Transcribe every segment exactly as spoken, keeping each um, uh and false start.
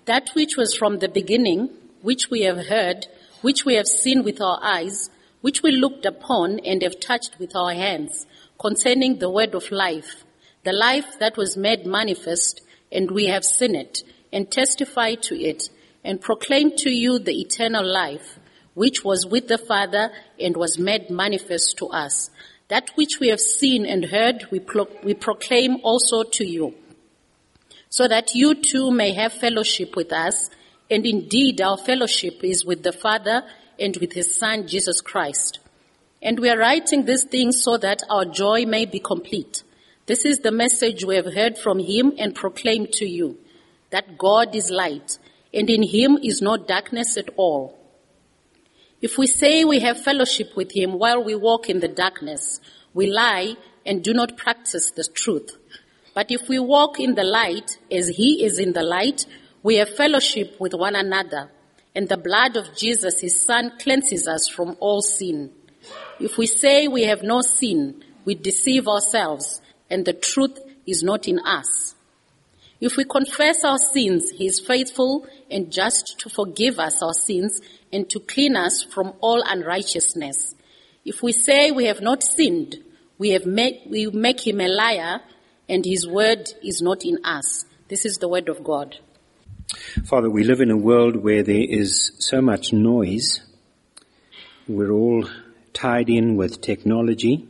That which was from the beginning, which we have heard, which we have seen with our eyes, which we looked upon and have touched with our hands, concerning the word of life, the life that was made manifest, and we have seen it, and testified to it, and proclaimed to you the eternal life, which was with the Father and was made manifest to us. That which we have seen and heard, we, pro- we proclaim also to you, so that you too may have fellowship with us, and indeed our fellowship is with the Father and with his Son, Jesus Christ. And we are writing these things so that our joy may be complete. This is the message we have heard from him and proclaimed to you, that God is light, and in him is no darkness at all. If we say we have fellowship with him while we walk in the darkness, we lie and do not practice the truth. But if we walk in the light, as he is in the light, we have fellowship with one another, and the blood of Jesus, his Son, cleanses us from all sin. If we say we have no sin, we deceive ourselves, and the truth is not in us. If we confess our sins, he is faithful and just to forgive us our sins and to clean us from all unrighteousness. If we say we have not sinned, we have made, we make him a liar, and his word is not in us. This is the word of God. Father, we live in a world where there is so much noise. We're all tied in with technology,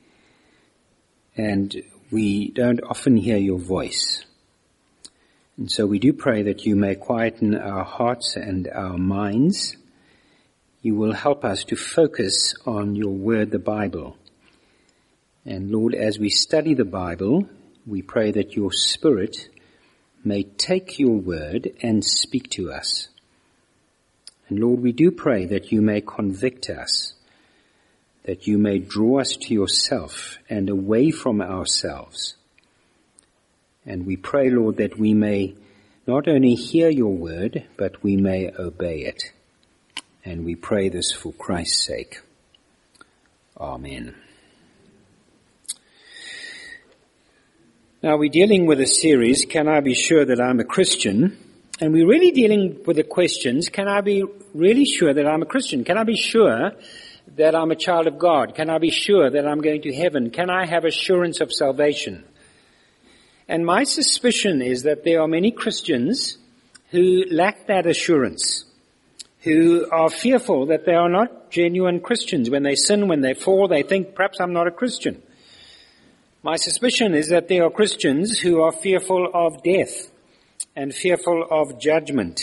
and we don't often hear your voice. And so we do pray that you may quieten our hearts and our minds. You will help us to focus on your word, the Bible. And Lord, as we study the Bible, we pray that your Spirit may take your word and speak to us. And Lord, we do pray that you may convict us, that you may draw us to yourself and away from ourselves. And we pray, Lord, that we may not only hear your word, but we may obey it. And we pray this for Christ's sake. Amen. Now, we're dealing with a series, Can I Be Sure That I'm a Christian? And we're really dealing with the questions, can I be really sure that I'm a Christian? Can I be sure that I'm a child of God? Can I be sure that I'm going to heaven? Can I have assurance of salvation? And my suspicion is that there are many Christians who lack that assurance, who are fearful that they are not genuine Christians. When they sin, when they fall, they think, perhaps I'm not a Christian. My suspicion is that there are Christians who are fearful of death and fearful of judgment.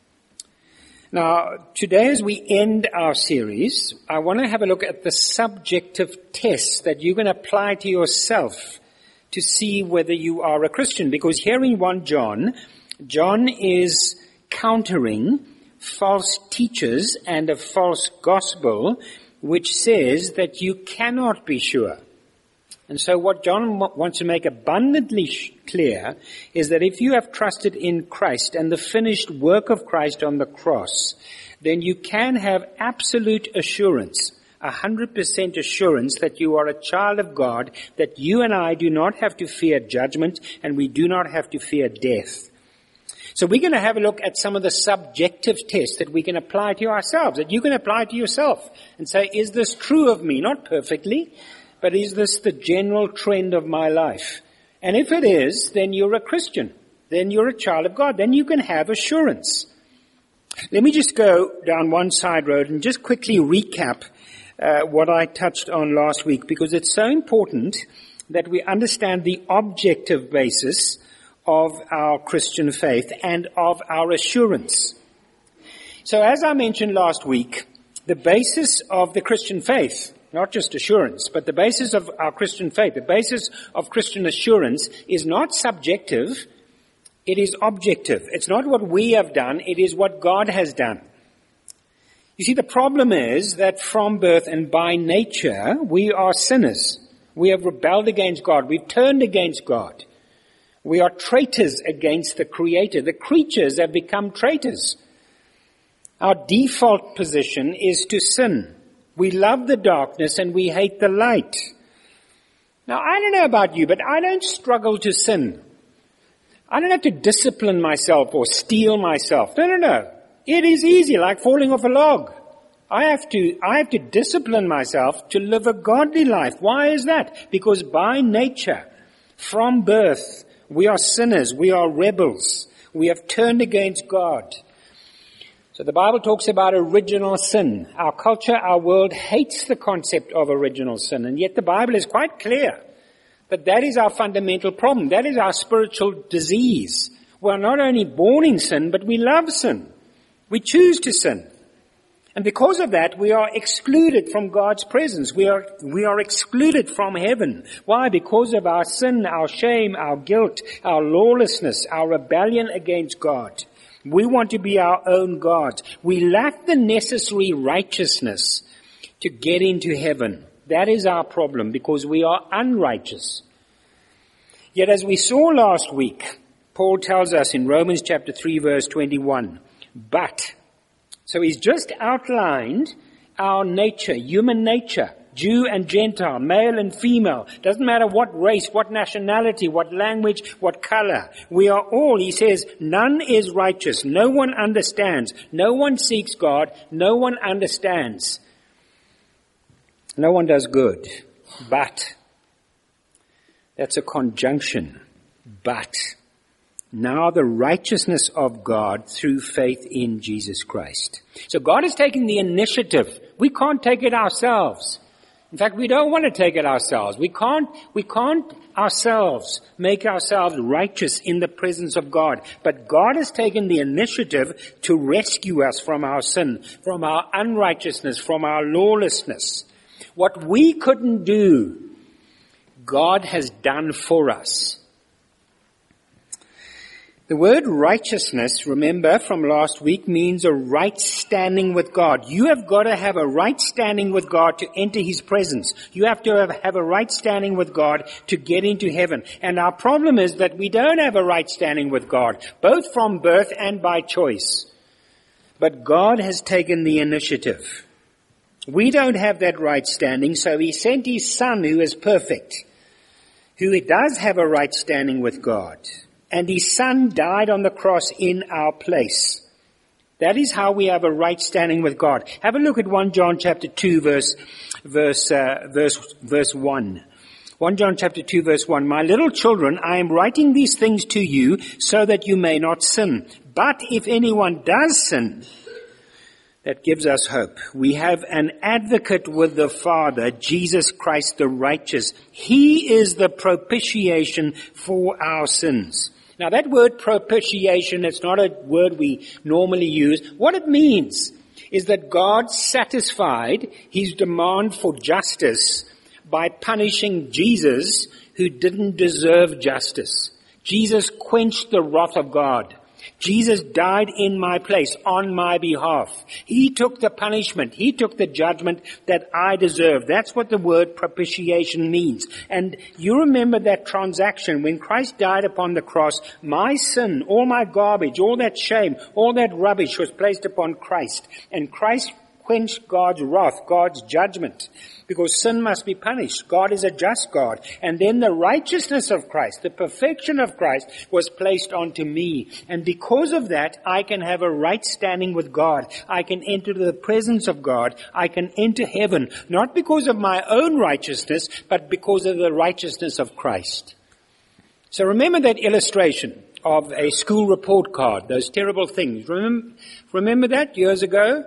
Now, today as we end our series, I want to have a look at the subjective test that you can apply to yourself to see whether you are a Christian. Because here in First John, John is countering false teachers and a false gospel which says that you cannot be sure. And so what John wants to make abundantly clear is that if you have trusted in Christ and the finished work of Christ on the cross, then you can have absolute assurance, a hundred percent assurance that you are a child of God, that you and I do not have to fear judgment and we do not have to fear death. So we're going to have a look at some of the subjective tests that we can apply to ourselves, that you can apply to yourself and say, is this true of me? Not perfectly, but is this the general trend of my life? And if it is, then you're a Christian. Then you're a child of God. Then you can have assurance. Let me just go down one side road and just quickly recap uh, what I touched on last week, because it's so important that we understand the objective basis of our Christian faith and of our assurance. So as I mentioned last week, the basis of the Christian faith, not just assurance, but the basis of our Christian faith, the basis of Christian assurance is not subjective, it is objective. It's not what we have done, it is what God has done. You see, the problem is that from birth and by nature, we are sinners. We have rebelled against God. We've turned against God. We are traitors against the Creator. The creatures have become traitors. Our default position is to sin. We love the darkness and we hate the light. Now, I don't know about you, but I don't struggle to sin. I don't have to discipline myself or steel myself. No, no, no. It is easy, like falling off a log. I have to, I have to discipline myself to live a godly life. Why is that? Because by nature, from birth, we are sinners, we are rebels, we have turned against God. So the Bible talks about original sin. Our culture, our world hates the concept of original sin, and yet the Bible is quite clear that that is our fundamental problem. That is our spiritual disease. We are not only born in sin, but we love sin. We choose to sin. And because of that, we are excluded from God's presence. We are, we are excluded from heaven. Why? Because of our sin, our shame, our guilt, our lawlessness, our rebellion against God. We want to be our own God. We lack the necessary righteousness to get into heaven. That is our problem, because we are unrighteous. Yet as we saw last week, Paul tells us in Romans chapter three verse twenty-one, but, so he's just outlined our nature, human nature, Jew and Gentile, male and female, doesn't matter what race, what nationality, what language, what color. We are all, he says, none is righteous, no one understands, no one seeks God, no one understands. No one does good, but, that's a conjunction, but, now the righteousness of God through faith in Jesus Christ. So God has taken the initiative. We can't take it ourselves. In fact, we don't want to take it ourselves. We can't, we can't ourselves make ourselves righteous in the presence of God. But God has taken the initiative to rescue us from our sin, from our unrighteousness, from our lawlessness. What we couldn't do, God has done for us. The word righteousness, remember from last week, means a right standing with God. You have got to have a right standing with God to enter His presence. You have to have, have a right standing with God to get into heaven. And our problem is that we don't have a right standing with God, both from birth and by choice. But God has taken the initiative. We don't have that right standing, so He sent His Son, who is perfect, who does have a right standing with God. And His Son died on the cross in our place. That is how we have a right standing with God. Have a look at First John chapter two verse, verse, uh, verse, verse one. First John chapter two verse one. My little children, I am writing these things to you so that you may not sin. But if anyone does sin, that gives us hope. We have an advocate with the Father, Jesus Christ the righteous. He is the propitiation for our sins. Now that word propitiation, it's not a word we normally use. What it means is that God satisfied His demand for justice by punishing Jesus, who didn't deserve justice. Jesus quenched the wrath of God. Jesus died in my place, on my behalf. He took the punishment. He took the judgment that I deserve. That's what the word propitiation means. And you remember that transaction when Christ died upon the cross. My sin, all my garbage, all that shame, all that rubbish was placed upon Christ. And Christ quenched God's wrath, God's judgment. Because sin must be punished. God is a just God. And then the righteousness of Christ, the perfection of Christ, was placed onto me. And because of that, I can have a right standing with God. I can enter the presence of God. I can enter heaven, not because of my own righteousness, but because of the righteousness of Christ. So remember that illustration of a school report card, those terrible things. Remember, remember that years ago?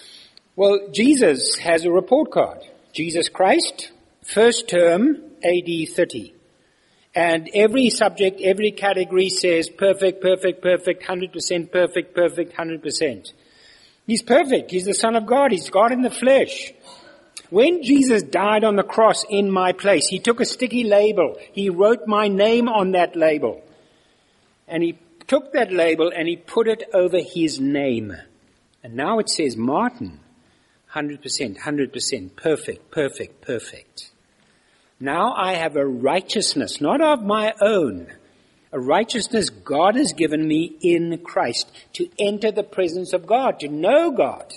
Well, Jesus has a report card. Jesus Christ, first term, A D thirty. And every subject, every category says perfect, perfect, perfect, one hundred percent perfect, perfect, one hundred percent. He's perfect. He's the Son of God. He's God in the flesh. When Jesus died on the cross in my place, He took a sticky label. He wrote my name on that label. And He took that label and He put it over His name. And now it says Martin. one hundred percent, one hundred percent, perfect, perfect, perfect. Now I have a righteousness, not of my own, a righteousness God has given me in Christ to enter the presence of God, to know God.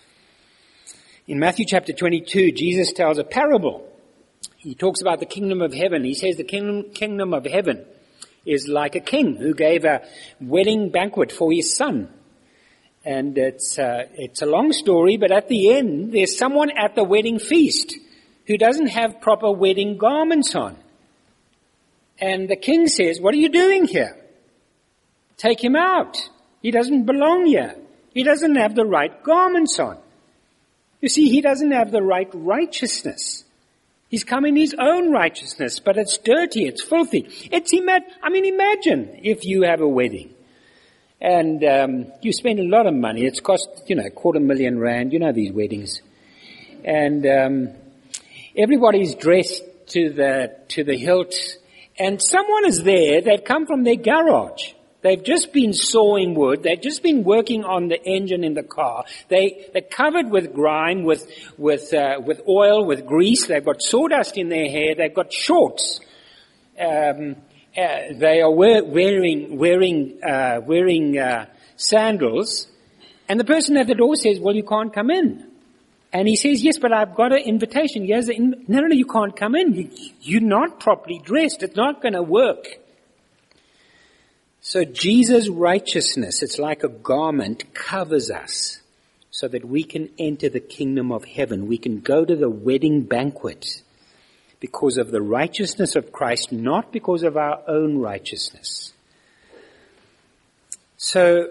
In Matthew chapter twenty-two, Jesus tells a parable. He talks about the kingdom of heaven. He says the kingdom, kingdom of heaven is like a king who gave a wedding banquet for his son. And it's, uh, it's a long story, but at the end, there's someone at the wedding feast who doesn't have proper wedding garments on. And the king says, what are you doing here? Take him out. He doesn't belong here. He doesn't have the right garments on. You see, he doesn't have the right righteousness. He's come in his own righteousness, but it's dirty, it's filthy. It's ima- I mean, imagine if you have a wedding and um, you spend a lot of money. It's cost, you know, a quarter million rand. You know these weddings. And um, everybody's dressed to the to the hilt. And someone is there, they've come from their garage. They've just been sawing wood. They've just been working on the engine in the car. They, they're covered with grime, with, with, uh, with oil, with grease. They've got sawdust in their hair. They've got shorts. Um, uh, they are wear, wearing, wearing, uh, wearing, uh, sandals. And the person at the door says, well, you can't come in. And he says, yes, but I've got an invitation. He has an in- no, no, no, you can't come in. You, you're not properly dressed. It's not going to work. So Jesus' righteousness, it's like a garment, covers us so that we can enter the kingdom of heaven. We can go to the wedding banquet because of the righteousness of Christ, not because of our own righteousness. So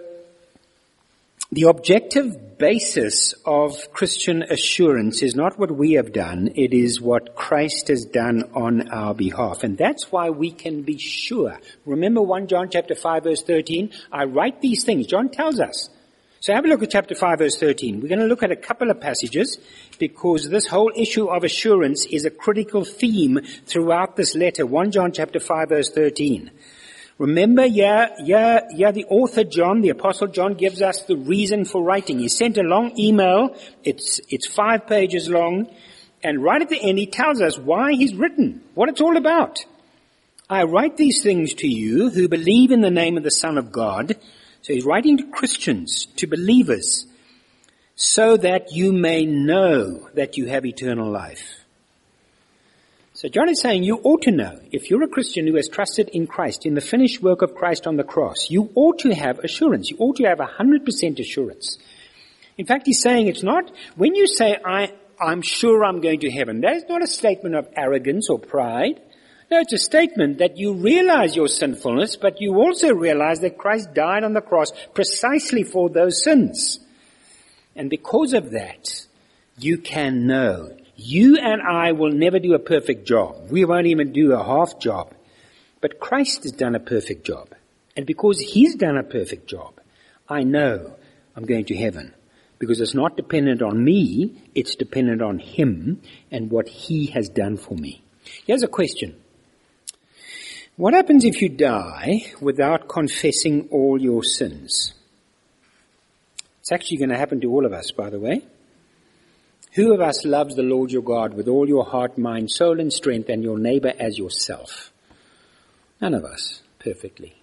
the objective basis of Christian assurance is not what we have done, it is what Christ has done on our behalf. And that's why we can be sure. Remember First John chapter five verse thirteen? I write these things. John tells us. So have a look at chapter five verse thirteen. We're going to look at a couple of passages because this whole issue of assurance is a critical theme throughout this letter. First John chapter five verse thirteen. Remember, yeah, yeah, yeah, the author John, the apostle John, gives us the reason for writing. He sent a long email. It's, it's five pages long. And right at the end, he tells us why he's written, what it's all about. I write these things to you who believe in the name of the Son of God. So he's writing to Christians, to believers, so that you may know that you have eternal life. So John is saying you ought to know, if you're a Christian who has trusted in Christ, in the finished work of Christ on the cross, you ought to have assurance. You ought to have one hundred percent assurance. In fact, he's saying it's not, when you say, I, I'm sure I'm going to heaven, that is not a statement of arrogance or pride. No, it's a statement that you realize your sinfulness, but you also realize that Christ died on the cross precisely for those sins. And because of that, you can know. You and I will never do a perfect job. We won't even do a half job. But Christ has done a perfect job. And because he's done a perfect job, I know I'm going to heaven. Because it's not dependent on me, it's dependent on him and what he has done for me. Here's a question. What happens if you die without confessing all your sins? It's actually going to happen to all of us, by the way. Who of us loves the Lord your God with all your heart, mind, soul, and strength, and your neighbor as yourself? None of us, perfectly.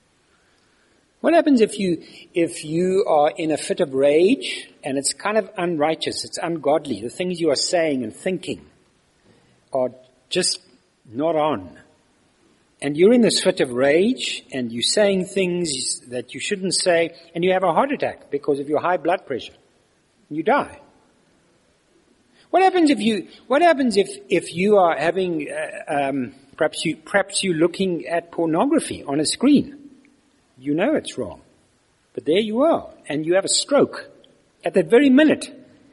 What happens if you, if you are in a fit of rage, and it's kind of unrighteous, it's ungodly, the things you are saying and thinking are just not on. And you're in this fit of rage, and you're saying things that you shouldn't say, and you have a heart attack because of your high blood pressure. And you die. What happens if you, what happens if, if you are having, uh, um, perhaps you, perhaps you're looking at pornography on a screen? You know it's wrong. But there you are, and you have a stroke at that very minute.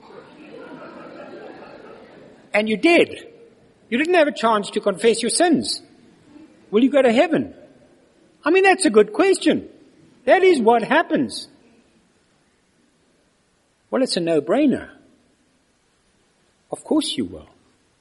And you're dead. You didn't have a chance to confess your sins. Will you go to heaven? I mean, that's a good question. That is what happens. Well, it's a no-brainer. Of course you will.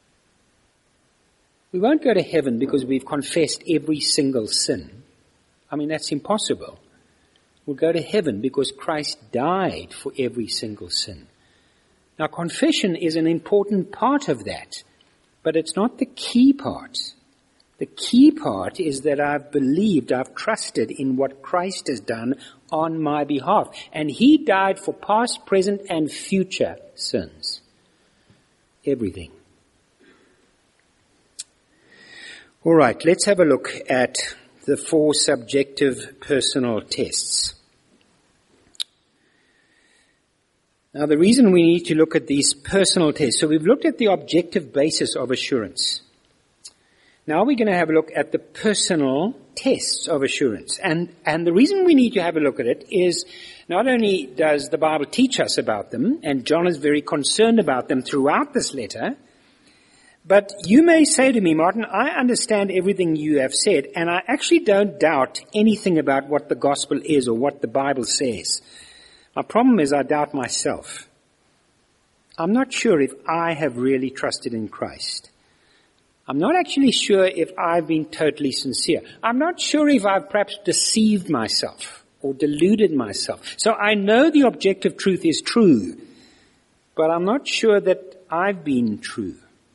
We won't go to heaven because we've confessed every single sin. I mean, that's impossible. We'll go to heaven because Christ died for every single sin. Now, confession is an important part of that, but it's not the key part. The key part is that I've believed, I've trusted in what Christ has done on my behalf. And he died for past, present, and future sins. Everything. All right, let's have a look at the four subjective personal tests. Now, the reason we need to look at these personal tests, so we've looked at the objective basis of assurance. Now we're going to have a look at the personal tests of assurance. And, and the reason we need to have a look at it is not only does the Bible teach us about them, and John is very concerned about them throughout this letter, but you may say to me, Martin, I understand everything you have said, and I actually don't doubt anything about what the gospel is or what the Bible says. My problem is I doubt myself. I'm not sure if I have really trusted in Christ. I'm not actually sure if I've been totally sincere. I'm not sure if I've perhaps deceived myself or deluded myself. So I know the objective truth is true, but I'm not sure that I've been true.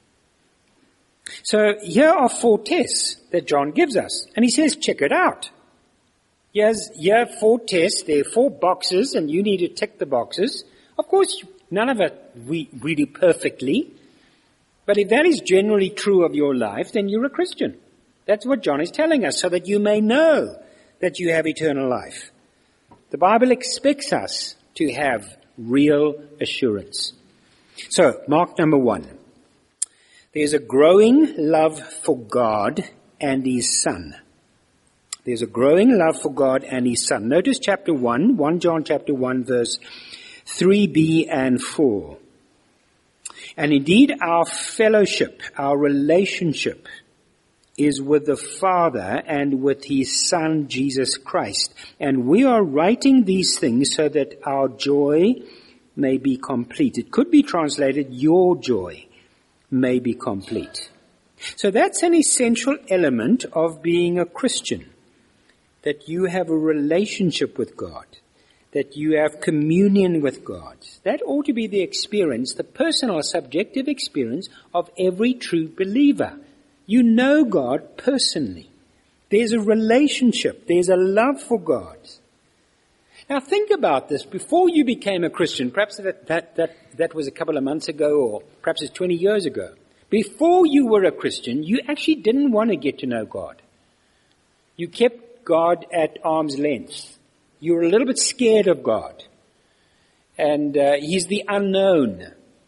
So here are four tests that John gives us, and he says, check it out. Here's, here are four tests. There are four boxes, and you need to tick the boxes. Of course, none of it we, we do perfectly. But if that is generally true of your life, then you're a Christian. That's what John is telling us, so that you may know that you have eternal life. The Bible expects us to have real assurance. So, mark number one. There's a growing love for God and His Son. There's a growing love for God and His Son. Notice chapter one, First John chapter one, verse three b and four. And indeed our fellowship, our relationship is with the Father and with His Son, Jesus Christ. And we are writing these things so that our joy may be complete. It could be translated, your joy may be complete. So that's an essential element of being a Christian, that you have a relationship with God, that you have communion with God. That ought to be the experience, the personal, subjective experience of every true believer. You know God personally. There's a relationship. There's a love for God. Now think about this. Before you became a Christian, perhaps that, that, that, that was a couple of months ago, or perhaps it's twenty years ago. Before you were a Christian, you actually didn't want to get to know God. You kept God at arm's length. You were a little bit scared of God. And uh, He's the unknown.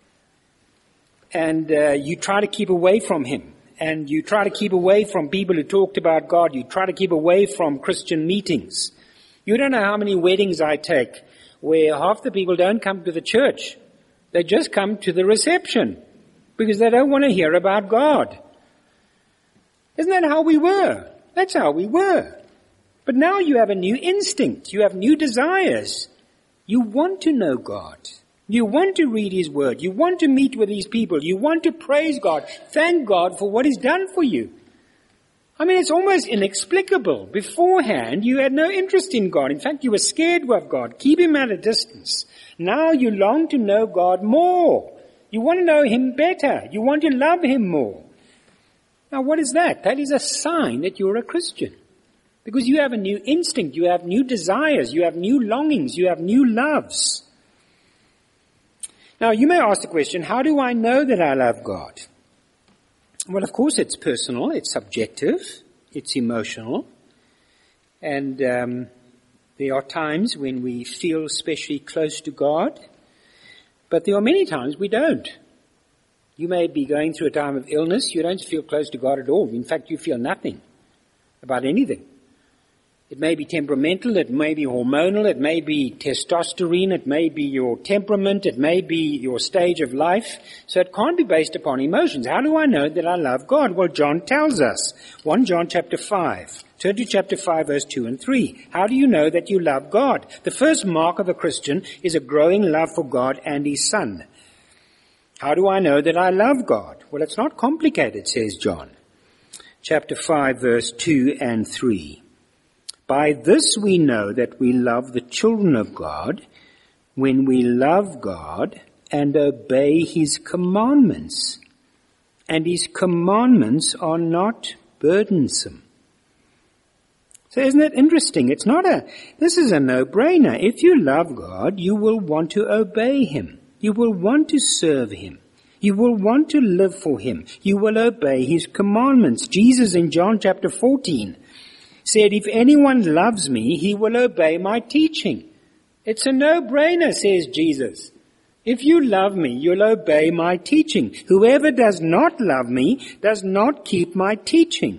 And uh, you try to keep away from Him. And you try to keep away from people who talked about God. You try to keep away from Christian meetings. You don't know how many weddings I take where half the people don't come to the church. They just come to the reception because they don't want to hear about God. Isn't that how we were? That's how we were. But now you have a new instinct. You have new desires. You want to know God. You want to read His Word. You want to meet with these people. You want to praise God. Thank God for what He's done for you. I mean, it's almost inexplicable. Beforehand, you had no interest in God. In fact, you were scared of God. Keep Him at a distance. Now you long to know God more. You want to know Him better. You want to love Him more. Now, what is that? That is a sign that you're a Christian. Because you have a new instinct. You have new desires. You have new longings. You have new loves. Now, you may ask the question, how do I know that I love God? Well, of course, it's personal, it's subjective, it's emotional, and um, there are times when we feel especially close to God, but there are many times we don't. You may be going through a time of illness, you don't feel close to God at all. In fact, you feel nothing about anything. It may be temperamental, it may be hormonal, it may be testosterone, it may be your temperament, it may be your stage of life. So it can't be based upon emotions. How do I know that I love God? Well, John tells us. First John chapter five. Turn to chapter five, verse two and three. How do you know that you love God? The first mark of a Christian is a growing love for God and His Son. How do I know that I love God? Well, it's not complicated, says John. Chapter five, verse two and three. By this we know that we love the children of God, when we love God and obey His commandments. And His commandments are not burdensome. So isn't it interesting? It's not a, this is a no-brainer. If you love God, you will want to obey Him. You will want to serve Him. You will want to live for Him. You will obey His commandments. Jesus in John chapter fourteen said, if anyone loves me, he will obey my teaching. It's a no-brainer, says Jesus. If you love me, you'll obey my teaching. Whoever does not love me does not keep my teaching.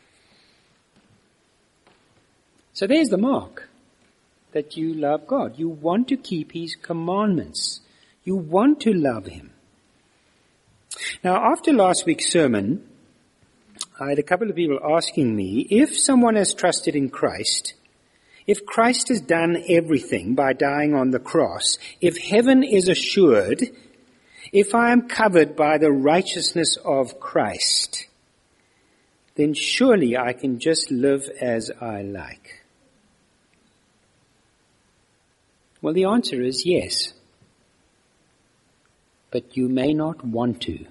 So there's the mark that you love God. You want to keep his commandments. You want to love him. Now, after last week's sermon, I had a couple of people asking me, if someone has trusted in Christ, if Christ has done everything by dying on the cross, if heaven is assured, if I am covered by the righteousness of Christ, then surely I can just live as I like. Well, the answer is yes. But you may not want to.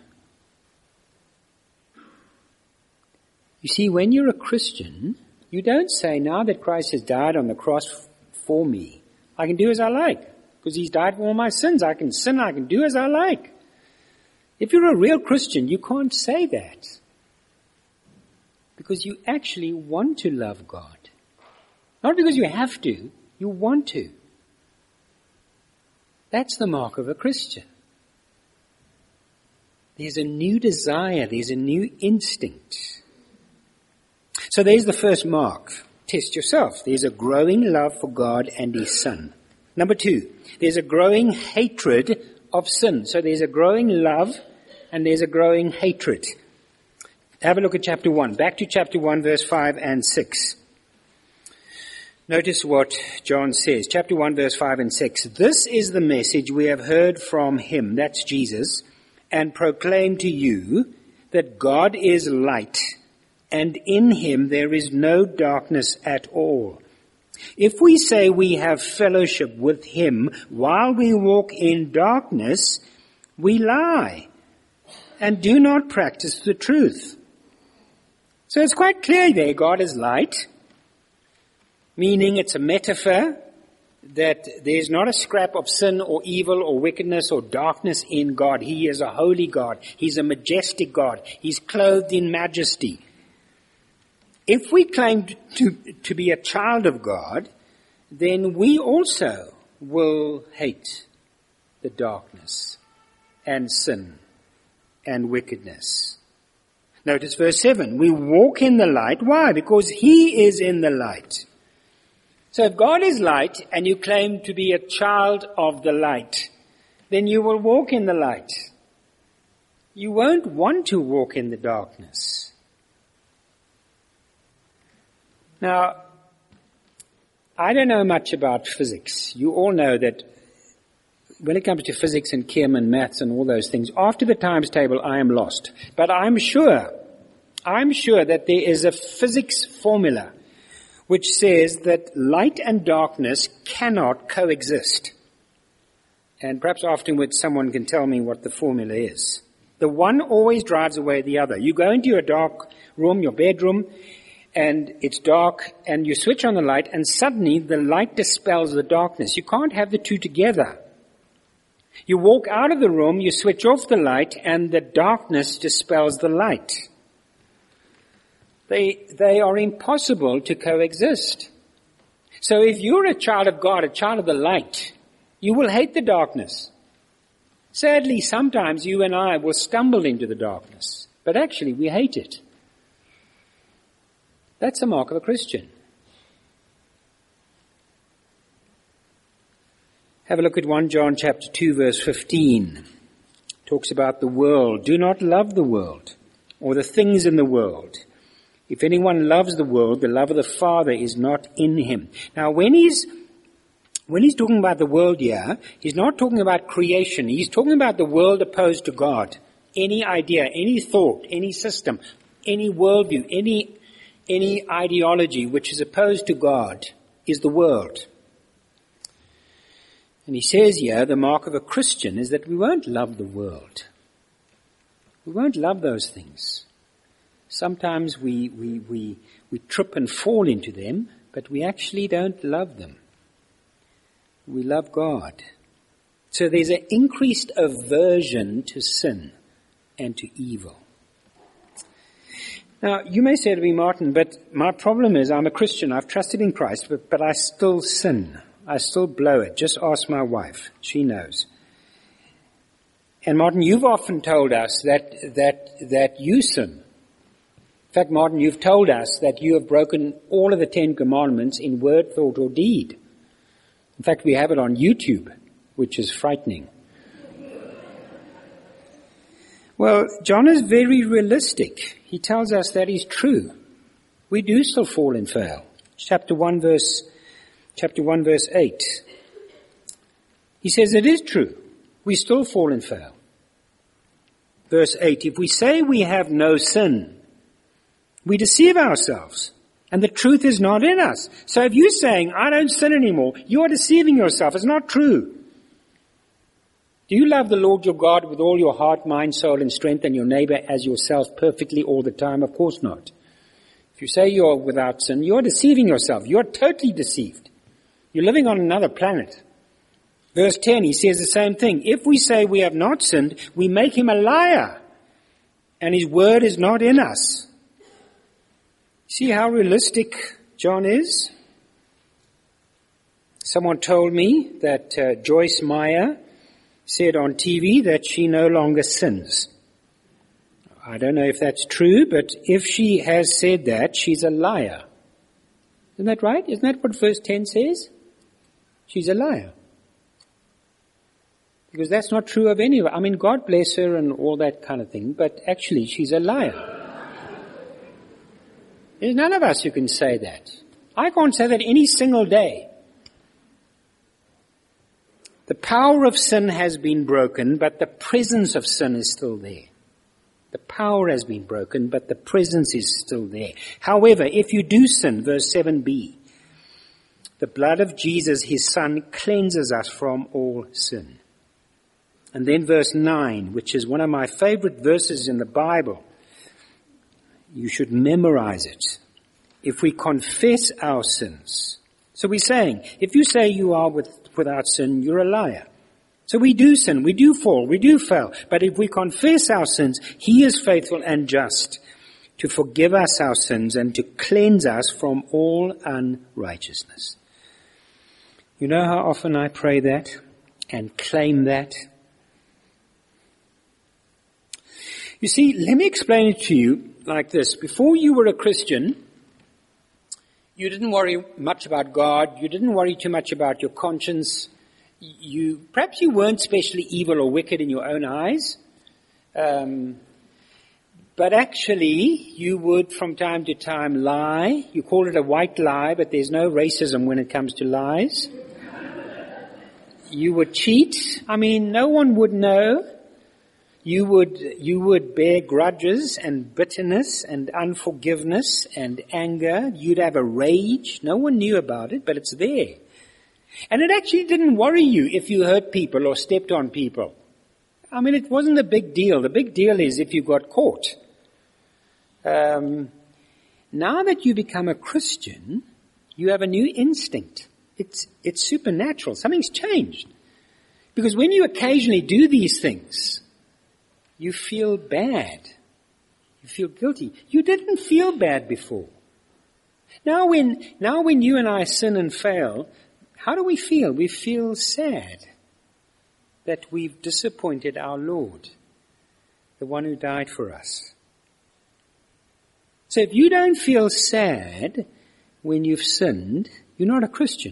You see, when you're a Christian, you don't say, now that Christ has died on the cross for me, I can do as I like, because he's died for all my sins. I can sin, I can do as I like. If you're a real Christian, you can't say that, because you actually want to love God. Not because you have to, you want to. That's the mark of a Christian. There's a new desire, there's a new instinct. So there's the first mark. Test yourself. There's a growing love for God and his Son. Number two, there's a growing hatred of sin. So there's a growing love and there's a growing hatred. Have a look at chapter one. Back to chapter one, verse five and six. Notice what John says. Chapter one, verse five and six. This is the message we have heard from him, that's Jesus, and proclaim to you that God is light, and in him there is no darkness at all. If we say we have fellowship with him while we walk in darkness, we lie and do not practice the truth. So it's quite clear there, God is light, meaning it's a metaphor that there's not a scrap of sin or evil or wickedness or darkness in God. He is a holy God. He's a majestic God. He's clothed in majesty. If we claim to, to be a child of God, then we also will hate the darkness and sin and wickedness. Notice verse seven. We walk in the light. Why? Because he is in the light. So if God is light and you claim to be a child of the light, then you will walk in the light. You won't want to walk in the darkness. Now, I don't know much about physics. You all know that when it comes to physics and chem and maths and all those things, after the times table I am lost. But I'm sure, I'm sure that there is a physics formula which says that light and darkness cannot coexist. And perhaps afterwards someone can tell me what the formula is. The one always drives away the other. You go into your dark room, your bedroom, and it's dark, and you switch on the light, and suddenly the light dispels the darkness. You can't have the two together. You walk out of the room, you switch off the light, and the darkness dispels the light. They, they are impossible to coexist. So if you're a child of God, a child of the light, you will hate the darkness. Sadly, sometimes you and I will stumble into the darkness, but actually we hate it. That's the mark of a Christian. Have a look at First John chapter two, verse fifteen. It talks about the world. Do not love the world or the things in the world. If anyone loves the world, the love of the Father is not in him. Now, when he's when he's talking about the world here, he's not talking about creation. He's talking about the world opposed to God. Any idea, any thought, any system, any worldview, any any ideology which is opposed to God is the world. And he says here, the mark of a Christian is that we won't love the world. We won't love those things. Sometimes we, we, we, we trip and fall into them, but we actually don't love them. We love God. So there's an increased aversion to sin and to evil. Now, you may say to me, Martin, but my problem is I'm a Christian. I've trusted in Christ, but, but I still sin. I still blow it. Just ask my wife. She knows. And Martin, you've often told us that, that, that you sin. In fact, Martin, you've told us that you have broken all of the Ten Commandments in word, thought, or deed. In fact, we have it on YouTube, which is frightening. Well, John is very realistic. He tells us that is true. We do still fall and fail. Chapter one verse, chapter one verse eight. He says it is true. We still fall and fail. Verse eight, if we say we have no sin, we deceive ourselves, and the truth is not in us. So if you're saying, I don't sin anymore, you are deceiving yourself. It's not true. Do you love the Lord your God with all your heart, mind, soul, and strength, and your neighbor as yourself perfectly all the time? Of course not. If you say you're without sin, you're deceiving yourself. You're totally deceived. You're living on another planet. Verse ten, he says the same thing. If we say we have not sinned, we make him a liar, and his word is not in us. See how realistic John is? Someone told me that uh, Joyce Meyer said on T V that she no longer sins. I don't know if that's true, but if she has said that, she's a liar. Isn't that right? Isn't that what verse ten says? She's a liar. Because that's not true of any of her. I mean, God bless her and all that kind of thing, but actually she's a liar. There's none of us who can say that. I can't say that any single day. The power of sin has been broken, but the presence of sin is still there. The power has been broken, but the presence is still there. However, if you do sin, verse seven b, the blood of Jesus, his son, cleanses us from all sin. And then verse nine, which is one of my favorite verses in the Bible. You should memorize it. If we confess our sins. So we're saying, if you say you are with, without sin, you're a liar. So we do sin, we do fall, we do fail. But if we confess our sins, he is faithful and just to forgive us our sins and to cleanse us from all unrighteousness. You know how often I pray that and claim that? You see, let me explain it to you like this. Before you were a Christian, you didn't worry much about God. You didn't worry too much about your conscience. You, perhaps you weren't especially evil or wicked in your own eyes. Um, but actually, you would from time to time lie. You call it a white lie, but there's no racism when it comes to lies. You would cheat. I mean, no one would know. You would, you would bear grudges and bitterness and unforgiveness and anger. You'd have a rage. No one knew about it, but it's there. And it actually didn't worry you if you hurt people or stepped on people. I mean, it wasn't a big deal. The big deal is if you got caught. Um, now that you become a Christian, you have a new instinct. It's, it's supernatural. Something's changed. Because when you occasionally do these things, you feel bad. You feel guilty. You didn't feel bad before. Now when, now when you and I sin and fail, how do we feel? We feel sad that we've disappointed our Lord, the one who died for us. So if you don't feel sad when you've sinned, you're not a Christian.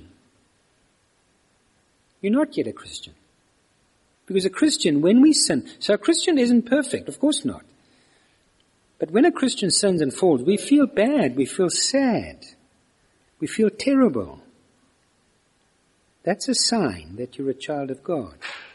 You're not yet a Christian. Because a Christian, when we sin, so a Christian isn't perfect, of course not. But when a Christian sins and falls, we feel bad, we feel sad, we feel terrible. That's a sign that you're a child of God.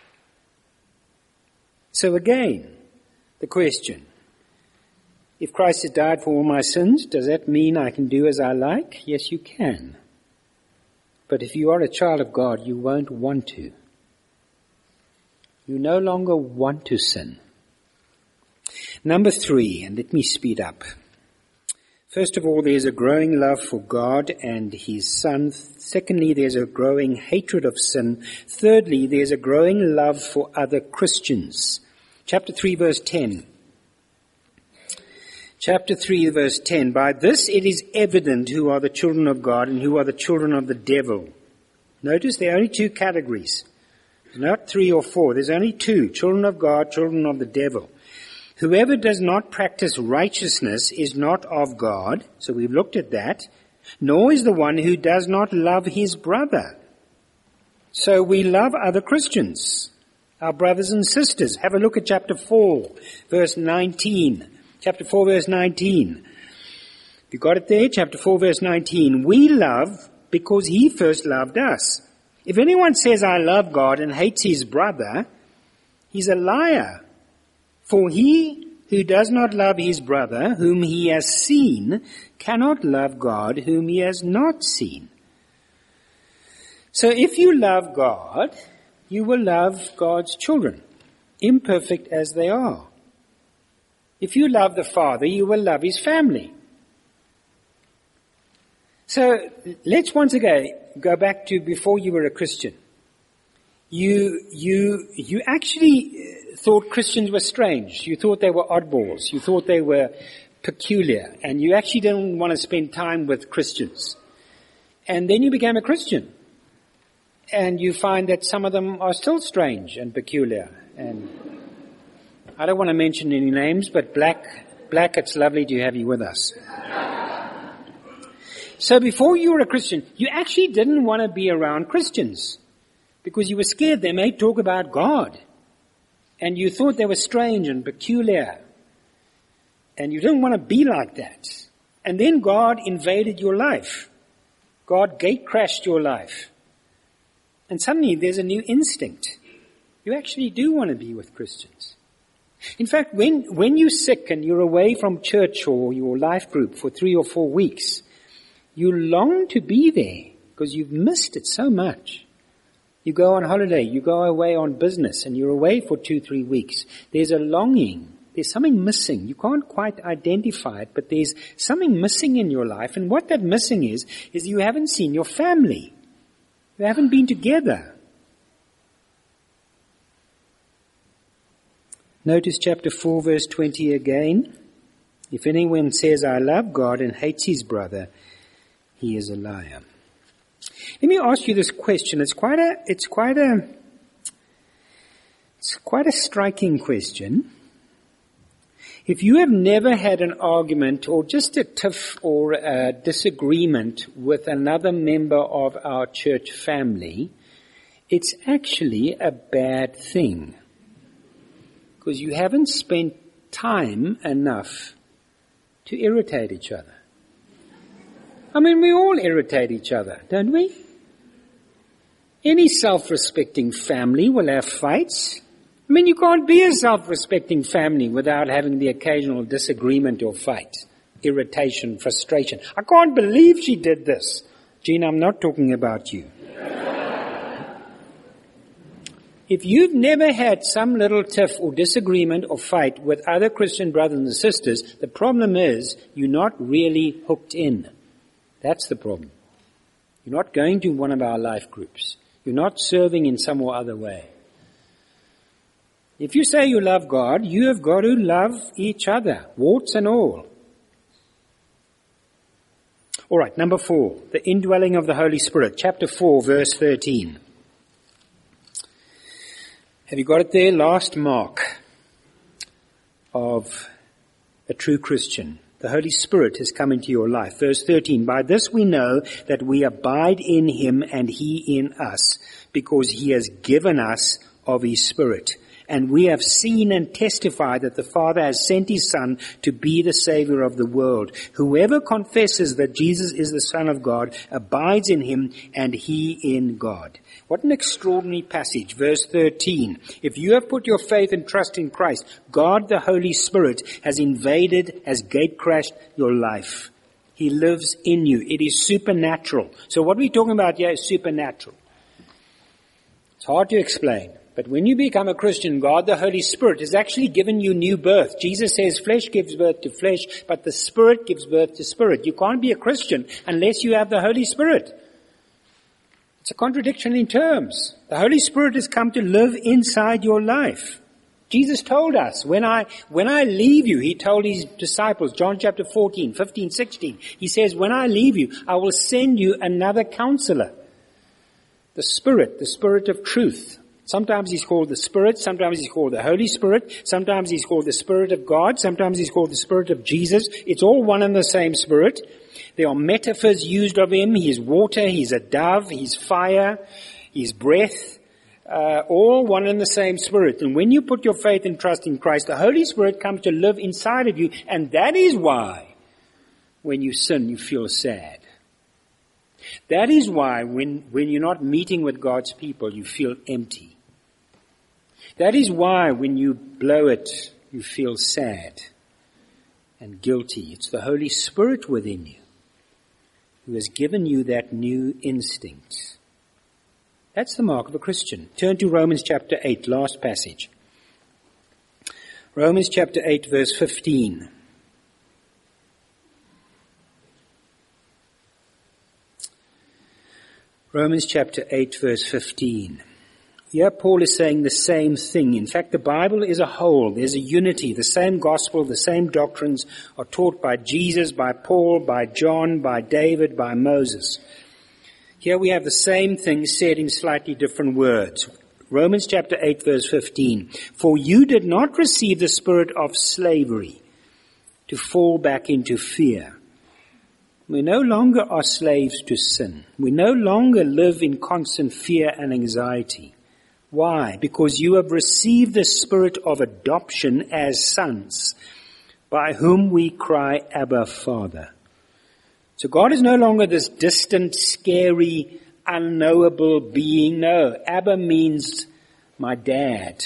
So again, the question, if Christ has died for all my sins, does that mean I can do as I like? Yes, you can. But if you are a child of God, you won't want to. You no longer want to sin. Number three, and let me speed up. First of all, there's a growing love for God and his Son. Secondly, there's a growing hatred of sin. Thirdly, there's a growing love for other Christians. Chapter three, verse ten. Chapter three, verse ten. By this it is evident who are the children of God and who are the children of the devil. Notice there are only two categories. Not three or four. There's only two. Children of God, children of the devil. Whoever does not practice righteousness is not of God. So we've looked at that. Nor is the one who does not love his brother. So we love other Christians, our brothers and sisters. Have a look at chapter four, verse nineteen. Chapter four, verse nineteen. You got it there? Chapter four, verse nineteen. We love because he first loved us. If anyone says, I love God and hates his brother, he's a liar. For he who does not love his brother, whom he has seen, cannot love God, whom he has not seen. So if you love God, you will love God's children, imperfect as they are. If you love the Father, you will love his family. So let's once again go back to before you were a Christian. You, you, you actually thought Christians were strange. You thought they were oddballs. You thought they were peculiar. And you actually didn't want to spend time with Christians. And then you became a Christian. And you find that some of them are still strange and peculiar. And I don't want to mention any names, but Black, Black, it's lovely to have you with us. So before you were a Christian, you actually didn't want to be around Christians because you were scared they may talk about God. And you thought they were strange and peculiar. And you didn't want to be like that. And then God invaded your life. God gate crashed your life. And suddenly there's a new instinct. You actually do want to be with Christians. In fact, when, when you're sick and you're away from church or your life group for three or four weeks, you long to be there because you've missed it so much. You go on holiday, you go away on business, and you're away for two, three weeks. There's a longing. There's something missing. You can't quite identify it, but there's something missing in your life. And what that missing is, is you haven't seen your family. You haven't been together. Notice chapter four, verse twenty again. If anyone says, I love God and hates his brother, he is a liar. Let me ask you this question. It's quite a, it's quite a, it's quite a striking question. If you have never had an argument or just a tiff or a disagreement with another member of our church family, it's actually a bad thing. Because you haven't spent time enough to irritate each other. I mean, we all irritate each other, don't we? Any self-respecting family will have fights. I mean, you can't be a self-respecting family without having the occasional disagreement or fight, irritation, frustration. I can't believe she did this. Gina, I'm not talking about you. If you've never had some little tiff or disagreement or fight with other Christian brothers and sisters, the problem is you're not really hooked in. That's the problem. You're not going to one of our life groups. You're not serving in some or other way. If you say you love God, you have got to love each other, warts and all. All right, number four, the indwelling of the Holy Spirit, chapter four, verse thirteen. Have you got it there? Last mark of a true Christian. The Holy Spirit has come into your life. Verse thirteen, by this we know that we abide in him and he in us, because he has given us of his Spirit. And we have seen and testified that the Father has sent his Son to be the Savior of the world. Whoever confesses that Jesus is the Son of God abides in him and he in God. What an extraordinary passage. Verse thirteen. If you have put your faith and trust in Christ, God the Holy Spirit has invaded, has gate-crashed your life. He lives in you. It is supernatural. So what we're talking about here is supernatural. It's hard to explain. But when you become a Christian, God the Holy Spirit has actually given you new birth. Jesus says flesh gives birth to flesh, but the Spirit gives birth to spirit. You can't be a Christian unless you have the Holy Spirit. It's a contradiction in terms. The Holy Spirit has come to live inside your life, Jesus told us, when I, when I leave you, he told his disciples, John chapter fourteen, fifteen, sixteen, he says, when I leave you, I will send you another counselor. The Spirit, the Spirit of truth. Sometimes he's called the Spirit, sometimes he's called the Holy Spirit, sometimes he's called the Spirit of God, sometimes he's called the Spirit of Jesus. It's all one and the same Spirit. There are metaphors used of him. He is water, he's a dove, he's fire, he's breath. Uh, all one and the same Spirit. And when you put your faith and trust in Christ, the Holy Spirit comes to live inside of you. And that is why when you sin, you feel sad. That is why when, when you're not meeting with God's people, you feel empty. That is why when you blow it, you feel sad and guilty. It's the Holy Spirit within you who has given you that new instinct. That's the mark of a Christian. Turn to Romans chapter eight, last passage. Romans chapter eight, verse fifteen. Romans chapter eight, verse fifteen. Here Paul is saying the same thing. In fact, the Bible is a whole. There's a unity. The same gospel, the same doctrines are taught by Jesus, by Paul, by John, by David, by Moses. Here we have the same thing said in slightly different words. Romans chapter eight, verse fifteen. For you did not receive the spirit of slavery to fall back into fear. We no longer are slaves to sin. We no longer live in constant fear and anxiety. Why? Because you have received the spirit of adoption as sons, by whom we cry, Abba, Father. So God is no longer this distant, scary, unknowable being. No, Abba means my dad,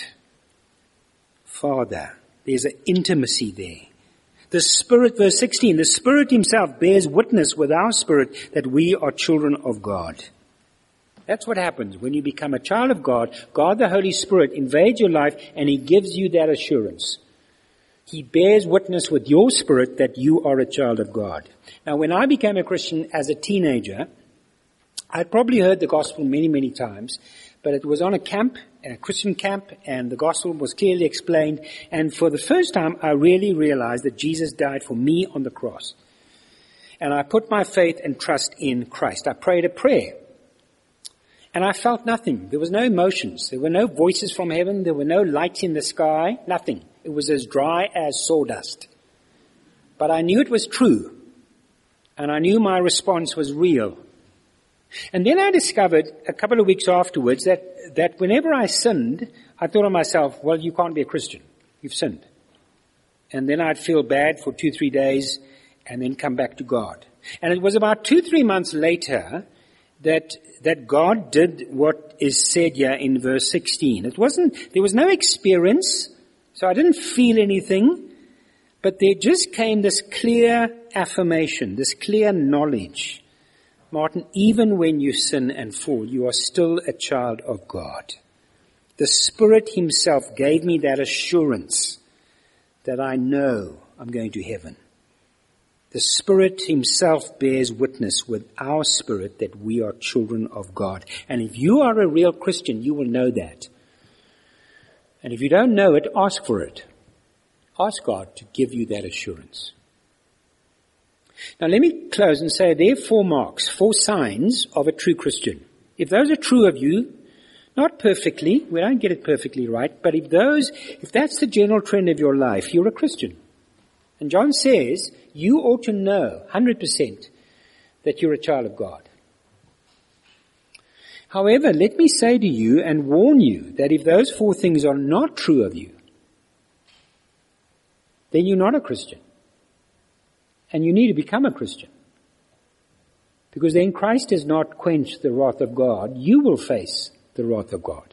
Father. There's an intimacy there. The Spirit, verse sixteen, the Spirit himself bears witness with our spirit that we are children of God. That's what happens when you become a child of God. God, the Holy Spirit, invades your life and he gives you that assurance. He bears witness with your spirit that you are a child of God. Now, when I became a Christian as a teenager, I'd probably heard the gospel many, many times, but it was on a camp, a Christian camp, and the gospel was clearly explained. And for the first time, I really realized that Jesus died for me on the cross. And I put my faith and trust in Christ. I prayed a prayer. And I felt nothing. There was no emotions. There were no voices from heaven. There were no lights in the sky. Nothing. It was as dry as sawdust. But I knew it was true. And I knew my response was real. And then I discovered a couple of weeks afterwards that, that whenever I sinned, I thought to myself, well, you can't be a Christian. You've sinned. And then I'd feel bad for two, three days and then come back to God. And it was about two, three months later that that God did what is said here in verse sixteen. It wasn't, there was no experience, so I didn't feel anything, but there just came this clear affirmation, this clear knowledge. Martin, even when you sin and fall, you are still a child of God. The Spirit himself gave me that assurance that I know I'm going to heaven. The Spirit himself bears witness with our spirit that we are children of God. And if you are a real Christian, you will know that. And if you don't know it, ask for it. Ask God to give you that assurance. Now let me close and say there are four marks, four signs of a true Christian. If those are true of you, not perfectly, we don't get it perfectly right, but if those, if that's the general trend of your life, you're a Christian. And John says, you ought to know, one hundred percent, that you're a child of God. However, let me say to you and warn you that if those four things are not true of you, then you're not a Christian. And you need to become a Christian. Because then Christ does not quench the wrath of God. You will face the wrath of God.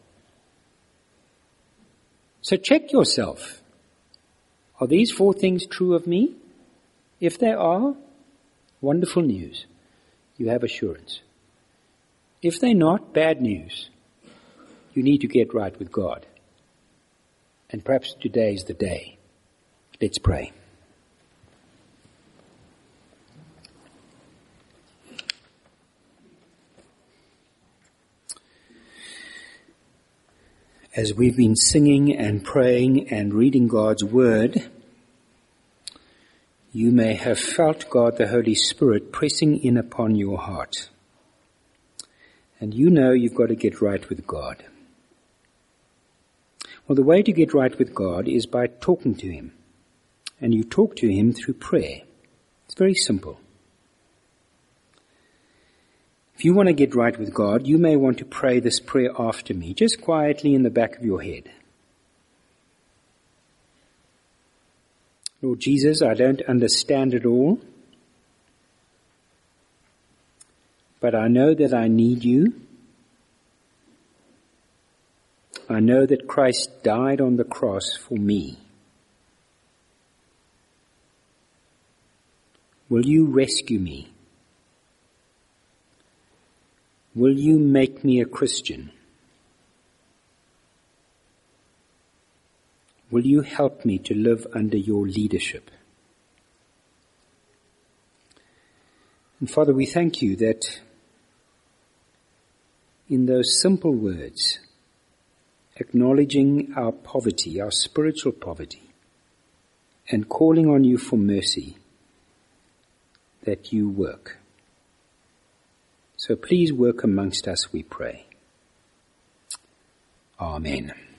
So check yourself. Are these four things true of me? If they are, wonderful news. You have assurance. If they're not, bad news. You need to get right with God. And perhaps today is the day. Let's pray. As we've been singing and praying and reading God's Word, you may have felt God the Holy Spirit pressing in upon your heart. And you know you've got to get right with God. Well, the way to get right with God is by talking to Him. And you talk to Him through prayer. It's very simple. If you want to get right with God, you may want to pray this prayer after me, just quietly in the back of your head. Lord Jesus, I don't understand it all, but I know that I need you. I know that Christ died on the cross for me. Will you rescue me? Will you make me a Christian? Will you help me to live under your leadership? And Father, we thank you that in those simple words, acknowledging our poverty, our spiritual poverty, and calling on you for mercy, that you work. So please work amongst us, we pray. Amen.